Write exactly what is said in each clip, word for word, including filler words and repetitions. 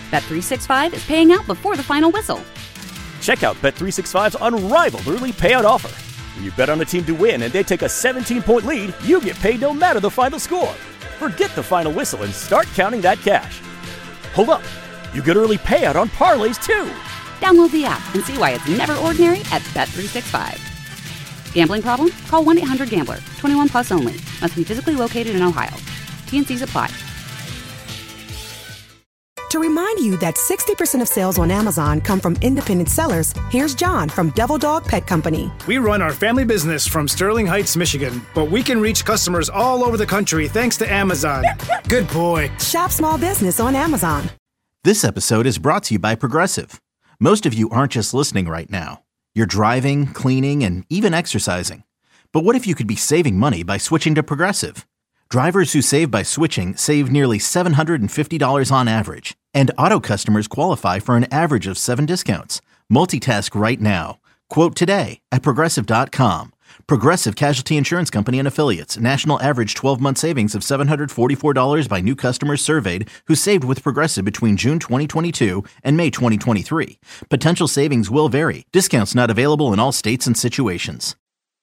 Bet three sixty-five is paying out before the final whistle. Check out Bet three sixty-five's unrivaled early payout offer. When you bet on a team to win and they take a seventeen-point lead, you get paid no matter the final score. Forget the final whistle and start counting that cash. Hold up. You get early payout on parlays, too. Download the app and see why it's never ordinary at Bet three sixty-five. Gambling problem? Call one eight hundred gambler. twenty-one plus only. Must be physically located in Ohio. T N Cs apply. To remind you that sixty percent of sales on Amazon come from independent sellers, here's John from Devil Dog Pet Company. We run our family business from Sterling Heights, Michigan, but we can reach customers all over the country thanks to Amazon. Good boy. Shop small business on Amazon. This episode is brought to you by Progressive. Most of you aren't just listening right now. You're driving, cleaning, and even exercising. But what if you could be saving money by switching to Progressive? Drivers who save by switching save nearly seven hundred fifty dollars on average. And auto customers qualify for an average of seven discounts. Multitask right now. Quote today at Progressive dot com. Progressive Casualty Insurance Company and Affiliates. National average twelve-month savings of seven hundred forty-four dollars by new customers surveyed who saved with Progressive between June twenty twenty-two and May twenty twenty-three. Potential savings will vary. Discounts not available in all states and situations.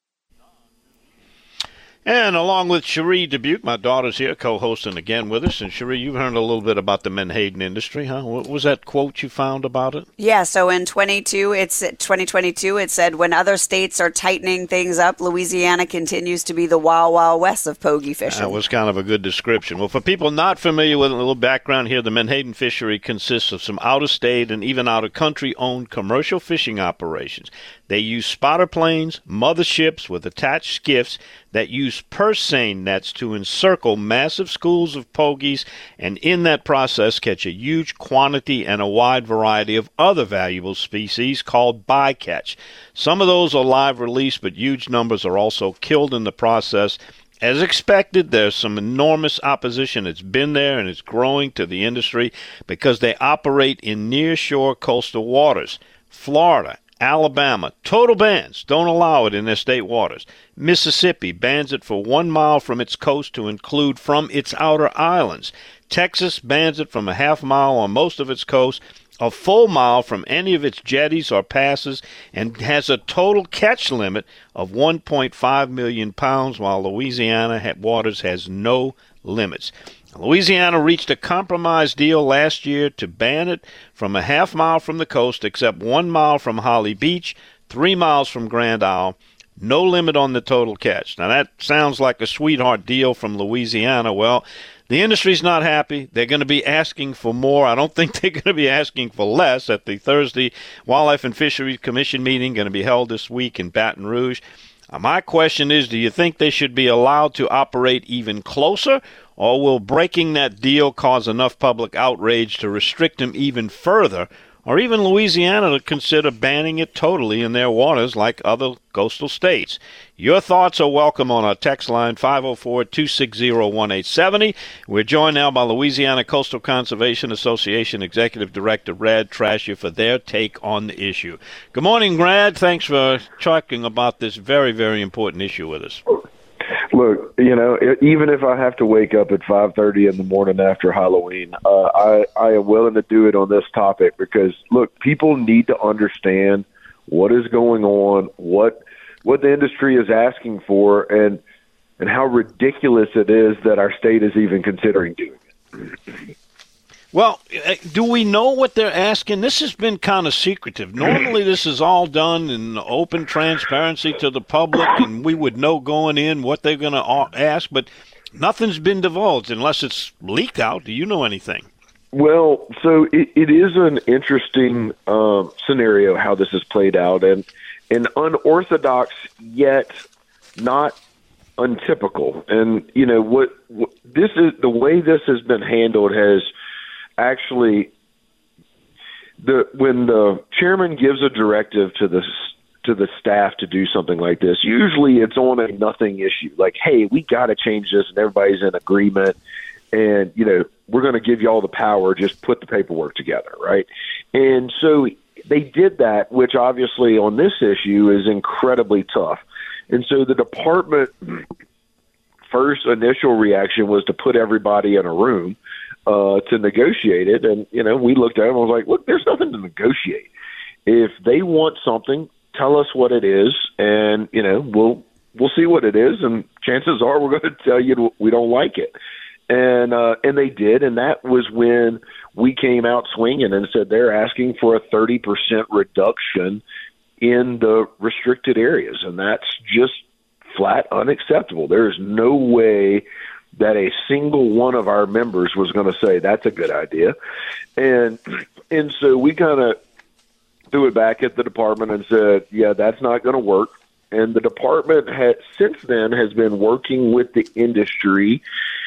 And along with Cherie Dubuque, my daughter's here, co-hosting again with us. And Cherie, you've heard a little bit about the Menhaden industry, huh? What was that quote you found about it? Yeah, so in twenty-two, it's twenty twenty-two, it said, when other states are tightening things up, Louisiana continues to be the wild, wild west of pogie fishing. That was kind of a good description. Well, for people not familiar with a little background here, the Menhaden fishery consists of some out-of-state and even out-of-country owned commercial fishing operations. They use spotter planes, mother ships with attached skiffs that use purse seine nets to encircle massive schools of pogies, and in that process catch a huge quantity and a wide variety of other valuable species called bycatch. Some of those are live release, but huge numbers are also killed in the process. As expected, there's some enormous opposition. It's been there and it's growing to the industry because they operate in near-shore coastal waters. Florida, Alabama, total bans, don't allow it in their state waters. Mississippi bans it for one mile from its coast to include from its outer islands. Texas bans it from a half mile on most of its coast, a full mile from any of its jetties or passes, and has a total catch limit of one point five million pounds, while Louisiana waters has no limits. Louisiana reached a compromise deal last year to ban it from a half mile from the coast, except one mile from Holly Beach, three miles from Grand Isle. No limit on the total catch. Now, that sounds like a sweetheart deal from Louisiana. Well, the industry's not happy. They're going to be asking for more. I don't think they're going to be asking for less at the Thursday Wildlife and Fisheries Commission meeting going to be held this week in Baton Rouge. Uh, my question is, do you think they should be allowed to operate even closer, or will breaking that deal cause enough public outrage to restrict them even further, or even Louisiana to consider banning it totally in their waters like other coastal states? Your thoughts are welcome on our text line, five oh four, two six zero, one eight seven zero. We're joined now by Louisiana Coastal Conservation Association Executive Director Brad Trasher for their take on the issue. Good morning, Brad. Thanks for talking about this very, very important issue with us. Look, you know, even if I have to wake up at five thirty in the morning after Halloween, uh, I, I am willing to do it on this topic because, look, people need to understand what is going on, what what the industry is asking for, and and how ridiculous it is that our state is even considering doing it. Well, do we know what they're asking? This has been kind of secretive. Normally this is all done in open transparency to the public, and we would know going in what they're going to ask, but nothing's been divulged unless it's leaked out. Do you know anything? Well, so it, it is an interesting um, scenario how this has played out, and, and unorthodox yet not untypical. And, you know, what, what this is, the way this has been handled has actually, the when the chairman gives a directive to the to the staff to do something like this, usually it's on a nothing issue. Like, hey, we got to change this, and everybody's in agreement, and you know we're going to give you all the power. Just put the paperwork together, right? And so they did that, which obviously on this issue is incredibly tough. And so the department first initial reaction was to put everybody in a room. uh, to negotiate it. And, you know, we looked at it and was like, look, there's nothing to negotiate. If they want something, tell us what it is, and, you know, we'll we'll see what it is, and chances are we're going to tell you we don't like it. And uh, and they did, and that was when we came out swinging and said they're asking for a thirty percent reduction in the restricted areas, and that's just flat unacceptable. There is no way that a single one of our members was going to say that's a good idea. And and so we kind of threw it back at the department and said, yeah, that's not going to work. And the department had since then has been working with the industry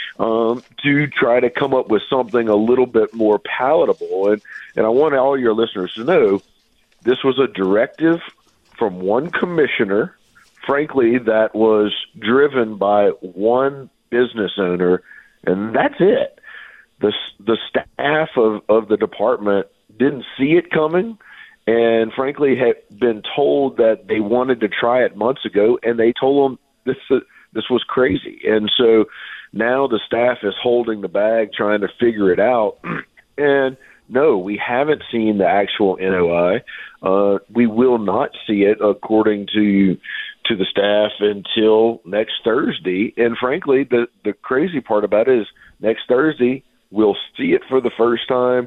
um, to try to come up with something a little bit more palatable. And, and I want all your listeners to know this was a directive from one commissioner, frankly, that was driven by one business owner, and that's it. The, the staff of, of the department didn't see it coming, and frankly had been told that they wanted to try it months ago, and they told them this this was crazy. And so now the staff is holding the bag trying to figure it out. And no, we haven't seen the actual N O I. Uh, we will not see it, according to to the staff, until next Thursday. And frankly, the, the crazy part about it is next Thursday we'll see it for the first time,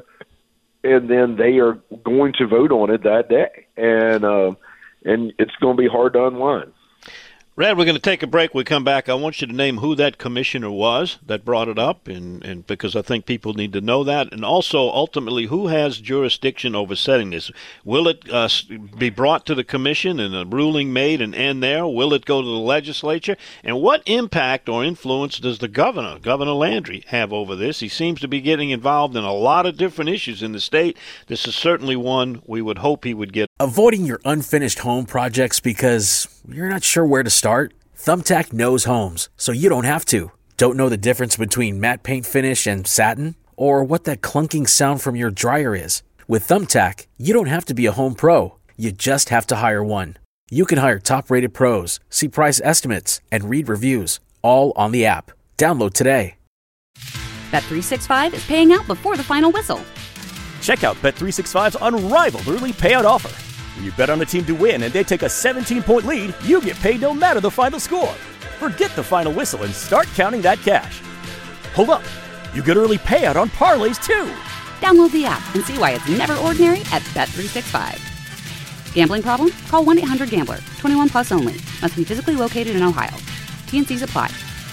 and then they are going to vote on it that day. And uh, and it's going to be hard to unwind. Rad, we're going to take a break. We come back. I want you to name who that commissioner was that brought it up, and, and because I think people need to know that. And also, ultimately, who has jurisdiction over setting this? Will it uh, be brought to the commission and a ruling made and end there? Will it go to the legislature? And what impact or influence does the governor, Governor Landry, have over this? He seems to be getting involved in a lot of different issues in the state. This is certainly one we would hope he would get. Avoiding your unfinished home projects because you're not sure where to start? Thumbtack knows homes, so you don't have to. Don't know the difference between matte paint finish and satin? Or what that clunking sound from your dryer is? With Thumbtack, you don't have to be a home pro. You just have to hire one. You can hire top-rated pros, see price estimates, and read reviews, all on the app. Download today. Bet three sixty-five is paying out before the final whistle. Check out Bet three sixty-five's unrivaled early payout offer. When you bet on a team to win and they take a seventeen-point lead, you get paid no matter the final score. Forget the final whistle and start counting that cash. Hold up. You get early payout on parlays, too. Download the app and see why it's never ordinary at Bet three sixty-five. Gambling problem? Call one eight hundred gambler. twenty-one plus only. Must be physically located in Ohio. T and Cs apply.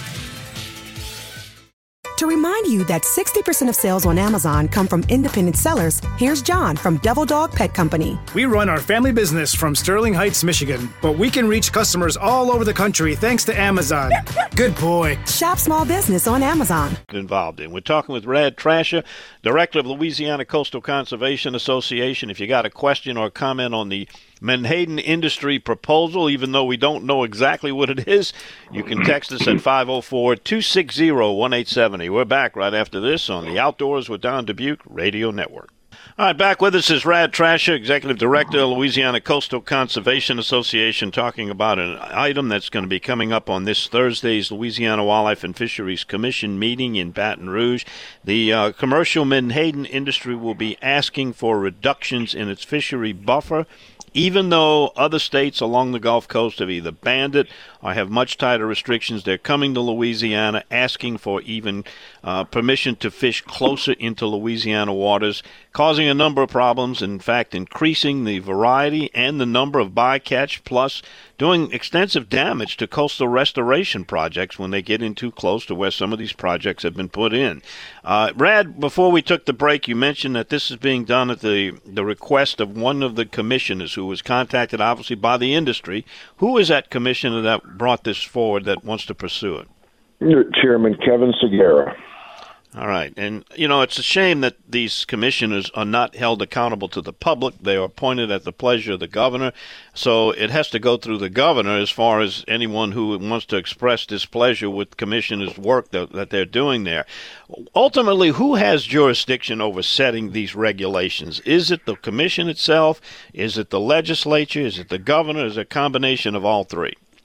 To remind you that sixty percent of sales on Amazon come from independent sellers, here's John from Devil Dog Pet Company. We run our family business from Sterling Heights, Michigan, but we can reach customers all over the country thanks to Amazon. Good boy. Shop small business on Amazon. Involved in. We're talking with Rad Trasher, Director of Louisiana Coastal Conservation Association. If you got a question or comment on the Menhaden Industry proposal, even though we don't know exactly what it is, you can text us at five oh four, two six zero, one eight seven zero. We're back right after this on the Outdoors with Don Dubuque Radio Network. All right, back with us is Rad Trasher, Executive Director of Louisiana Coastal Conservation Association, talking about an item that's going to be coming up on this Thursday's Louisiana Wildlife and Fisheries Commission meeting in Baton Rouge. The uh, commercial menhaden industry will be asking for reductions in its fishery buffer, even though other states along the Gulf Coast have either banned it or have much tighter restrictions. They're coming to Louisiana asking for even uh, permission to fish closer into Louisiana waters, causing a number of problems, in fact, increasing the variety and the number of bycatch, plus doing extensive damage to coastal restoration projects when they get in too close to where some of these projects have been put in. Uh, Rad, before we took the break, you mentioned that this is being done at the, the request of one of the commissioners who was contacted, obviously, by the industry. Who is that commissioner that brought this forward that wants to pursue it? Chairman Kevin Segura. All right. And, you know, it's a shame that these commissioners are not held accountable to the public. They are appointed at the pleasure of the governor. So it has to go through the governor as far as anyone who wants to express displeasure with commissioners' work that, that they're doing there. Ultimately, who has jurisdiction over setting these regulations? Is it the commission itself? Is it the legislature? Is it the governor? Is it a combination of all three?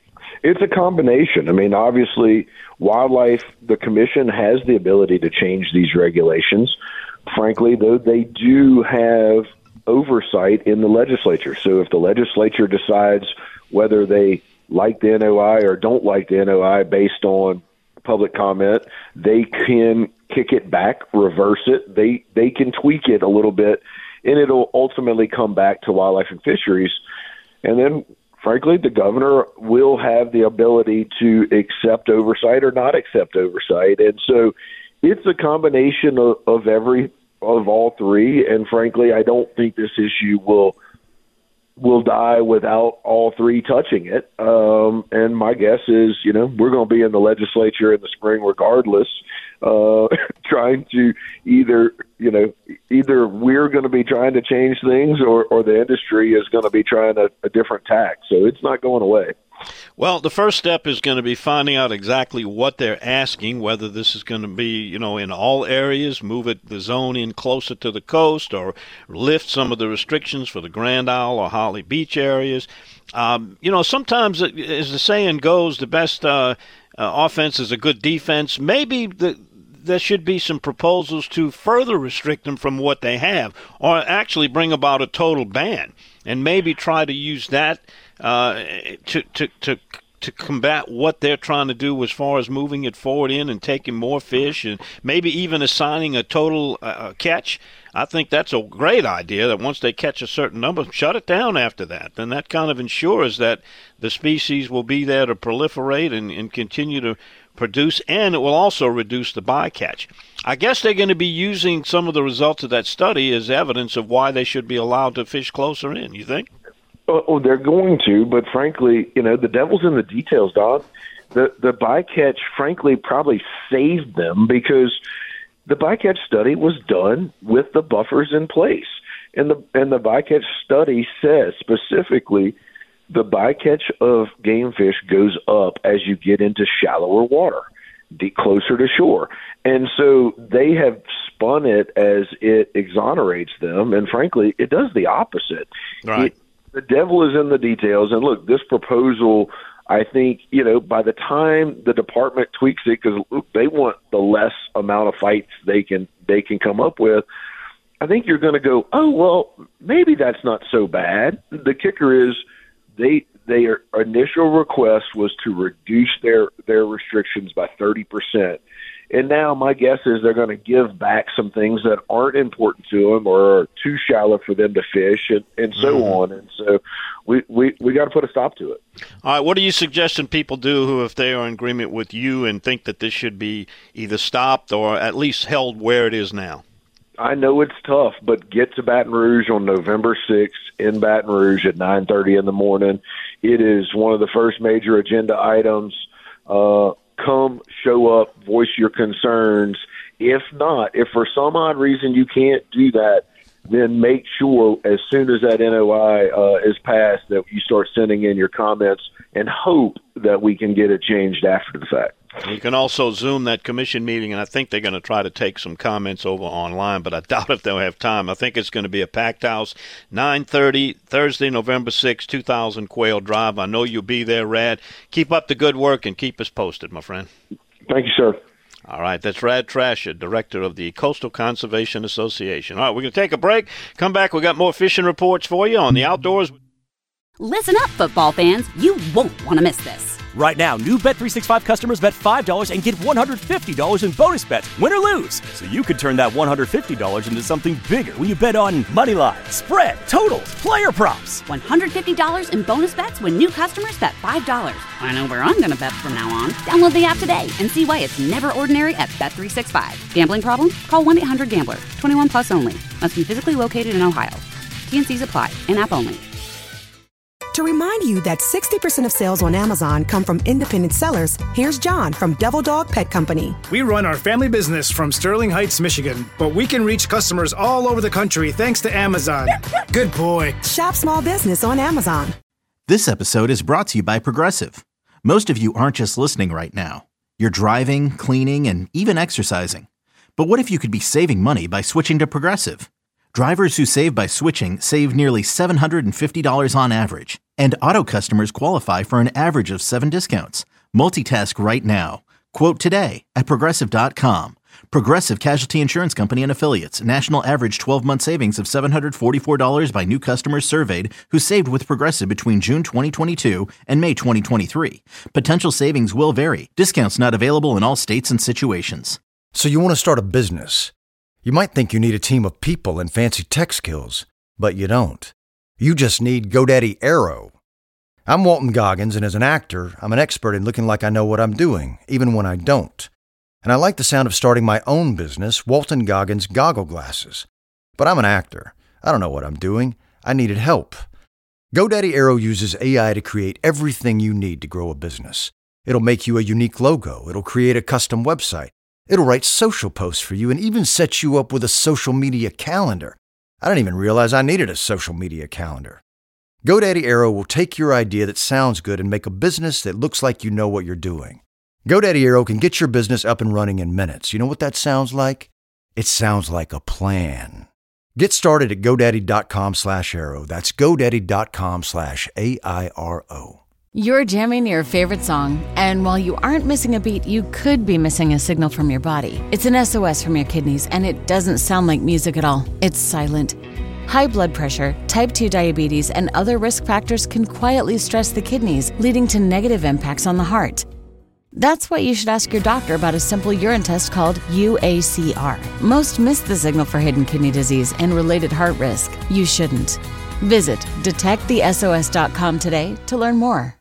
It's a combination. I mean, obviously, wildlife, the commission has the ability to change these regulations. Frankly, though, they do have oversight in the legislature. So if the legislature decides whether they like the N O I or don't like the N O I based on public comment, they can kick it back, reverse it. They they can tweak it a little bit, and it'll ultimately come back to Wildlife and Fisheries. And then, frankly, the governor will have the ability to accept oversight or not accept oversight. And so it's a combination of, of every of all three. And frankly, I don't think this issue will will die without all three touching it. Um, and my guess is, you know, we're going to be in the legislature in the spring regardless, uh, trying to either, you know, either we're going to be trying to change things or, or the industry is going to be trying a, a different tack. So it's not going away. Well, the first step is going to be finding out exactly what they're asking, whether this is going to be, you know, in all areas, move it, the zone in closer to the coast, or lift some of the restrictions for the Grand Isle or Holly Beach areas. Um, you know, sometimes, as the saying goes, the best uh, uh, offense is a good defense. Maybe the there should be some proposals to further restrict them from what they have, or actually bring about a total ban, and maybe try to use that uh, to, to to to combat what they're trying to do as far as moving it forward in and taking more fish, and maybe even assigning a total uh, catch. I think that's a great idea, that once they catch a certain number, shut it down after that. Then that kind of ensures that the species will be there to proliferate and, and continue to produce, and it will also reduce the bycatch. I guess they're going to be using some of the results of that study as evidence of why they should be allowed to fish closer in, you think? Oh, they're going to, but frankly, you know, the devil's in the details, Don. The the bycatch, frankly, probably saved them because the bycatch study was done with the buffers in place. And the and the bycatch study says specifically the bycatch of game fish goes up as you get into shallower water, the closer to shore. And so they have spun it as it exonerates them, and frankly, it does the opposite. Right. It, the devil is in the details, and look, this proposal, I think, you know, by the time the department tweaks it, because they want the less amount of fights they can they can come up with, I think you're going to go, oh, well, maybe that's not so bad. The kicker is they their initial request was to reduce their, their restrictions by thirty percent. And now my guess is they're going to give back some things that aren't important to them or are too shallow for them to fish, and, and so mm-hmm. on. And so we we, we got to put a stop to it. All right, what are you suggesting people do who, if they are in agreement with you and think that this should be either stopped or at least held where it is now? I know it's tough, but get to Baton Rouge on November sixth in Baton Rouge at nine thirty in the morning. It is one of the first major agenda items. Uh, come, show up, voice your concerns. If not, if for some odd reason you can't do that, then make sure as soon as that N O I uh, is passed that you start sending in your comments and hope that we can get it changed after the fact. You can also Zoom that commission meeting, and I think they're going to try to take some comments over online, but I doubt if they'll have time. I think it's going to be a packed house, nine thirty, Thursday, November sixth, two thousand Quail Drive. I know you'll be there, Rad. Keep up the good work and keep us posted, my friend. Thank you, sir. All right, that's Rad Trasher, director of the Coastal Conservation Association. All right, we're going to take a break. Come back. We got more fishing reports for you on the Outdoors. Listen up, football fans. You won't want to miss this. Right now, new Bet three sixty-five customers bet five dollars and get one hundred fifty dollars in bonus bets, win or lose. So you could turn that one hundred fifty dollars into something bigger when you bet on money line, spread, totals, player props. one hundred fifty dollars in bonus bets when new customers bet five dollars. I know where I'm going to bet from now on. Download the app today and see why it's never ordinary at Bet three sixty-five. Gambling problem? Call one eight hundred gambler. twenty-one plus only. Must be physically located in Ohio. T N Cs apply. In-app only. To remind you that sixty percent of sales on Amazon come from independent sellers, here's John from Devil Dog Pet Company. We run our family business from Sterling Heights, Michigan, but we can reach customers all over the country thanks to Amazon. Good boy. Shop small business on Amazon. This episode is brought to you by Progressive. Most of you aren't just listening right now. You're driving, cleaning, and even exercising. But what if you could be saving money by switching to Progressive? Drivers who save by switching save nearly seven hundred fifty dollars on average. And Auto customers qualify for an average of seven discounts. Multitask right now. Quote today at Progressive dot com. Progressive Casualty Insurance Company and Affiliates. National average twelve-month savings of seven hundred forty-four dollars by new customers surveyed who saved with Progressive between June twenty twenty-two and May twenty twenty-three. Potential savings will vary. Discounts not available in all states and situations. So you want to start a business. You might think you need a team of people and fancy tech skills, but you don't. You just need GoDaddy Aero. I'm Walton Goggins, and as an actor, I'm an expert in looking like I know what I'm doing, even when I don't. And I like the sound of starting my own business, Walton Goggins Goggle Glasses. But I'm an actor. I don't know what I'm doing. I needed help. GoDaddy Aero uses A I to create everything you need to grow a business. It'll make you a unique logo. It'll create a custom website. It'll write social posts for you and even set you up with a social media calendar. I didn't even realize I needed a social media calendar. GoDaddy Aero will take your idea that sounds good and make a business that looks like you know what you're doing. GoDaddy Aero can get your business up and running in minutes. You know what that sounds like? It sounds like a plan. Get started at GoDaddy.com slash Aero. That's GoDaddy.com slash A I R O. You're jamming your favorite song, and while you aren't missing a beat, you could be missing a signal from your body. It's an S O S from your kidneys, and it doesn't sound like music at all. It's silent. High blood pressure, type two diabetes, and other risk factors can quietly stress the kidneys, leading to negative impacts on the heart. That's why you should ask your doctor about a simple urine test called U A C R. Most miss the signal for hidden kidney disease and related heart risk. You shouldn't. Visit detect the S O S dot com today to learn more.